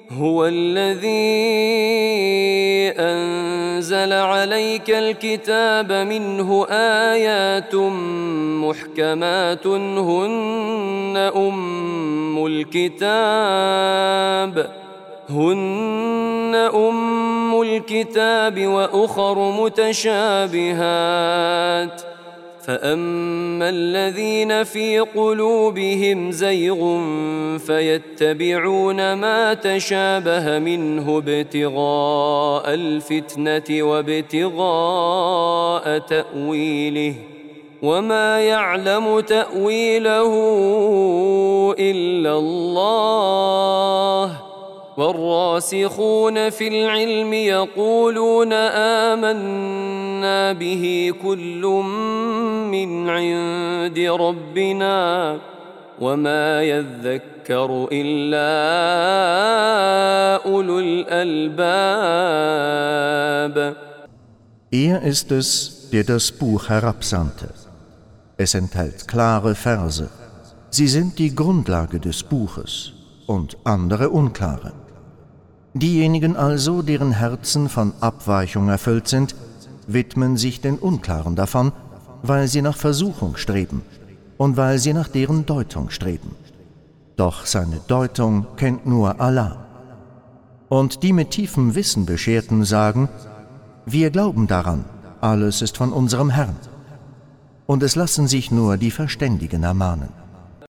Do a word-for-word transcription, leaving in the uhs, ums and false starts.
هو الذي أنزل عليك الكتاب منه آيات محكمات هن أم الكتاب هن أم الكتاب وأخر متشابهات فأما الذين في قلوبهم زيغ فيتبعون ما تشابه منه ابتغاء الفتنة وابتغاء تأويله وما يعلم تأويله إلا الله والراسخون في العلم يقولون آمنا به كل من عند ربنا وما يذكر إلا أولو الألباب. Er ist es, der das Buch herabsandte. Es enthält klare Verse. Sie sind die Grundlage des Buches und andere unklare. Diejenigen also, deren Herzen von Abweichung erfüllt sind, widmen sich den Unklaren davon, weil sie nach Versuchung streben und weil sie nach deren Deutung streben. Doch seine Deutung kennt nur Allah. Und die mit tiefem Wissen Bescherten sagen, wir glauben daran, alles ist von unserem Herrn. Und es lassen sich nur die Verständigen ermahnen.